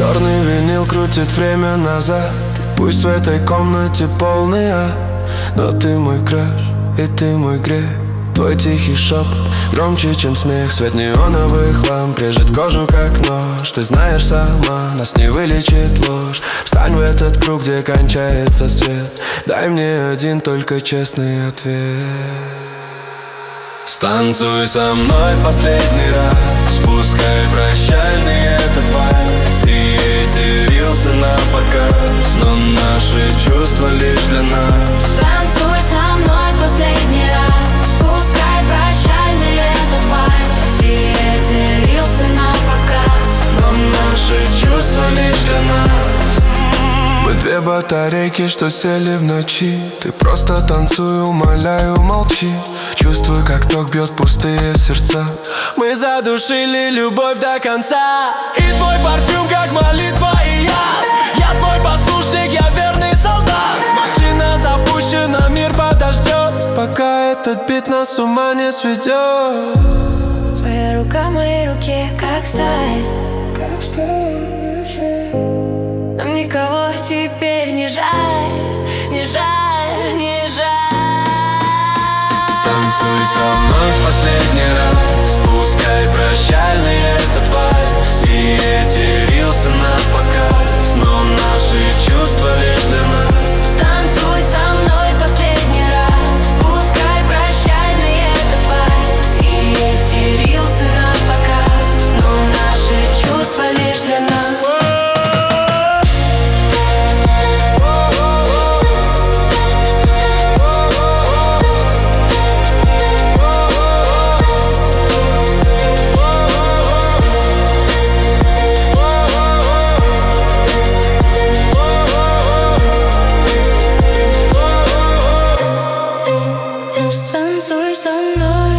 Черный винил крутит время назад. И пусть в этой комнате полный ад, но ты мой краш, и ты мой грех. Твой тихий шепот громче, чем смех. Свет неоновых ламп режет кожу, как нож. Ты знаешь сама, нас не вылечит ложь. Встань в этот круг, где кончается свет. Дай мне один только честный ответ. Станцуй со мной в последний раз, пускай прощальный этот вальс и эти рилсы на показ, но наши чувства лишь для нас. Станцуй со мной в последний раз, пускай прощальный этот вальс и эти рилсы на показ, но наши чувства лишь для нас. Мы две батарейки, что сели в ночи. Ты просто танцуй, умоляю, молчи. Чувствую, как ток бьет пустые сердца. Мы задушили любовь до конца. И твой парфюм, как молитва, и я твой послушник, я верный солдат. Машина запущена, мир подождет, пока этот бит нас с ума не сведет. Твоя рука в моей руке, как сталь. Нам никого теперь не жаль, не жаль, не жаль. Станцуй со мной в последний раз, пускай прощальный этот вальс и эти рилсы на показ, но наши чувства лишь для нас. Станцуй со мной в последний раз, пускай прощальный этот вальс и эти рилсы на показ, но наши чувства лишь для нас. Станцуй со мной.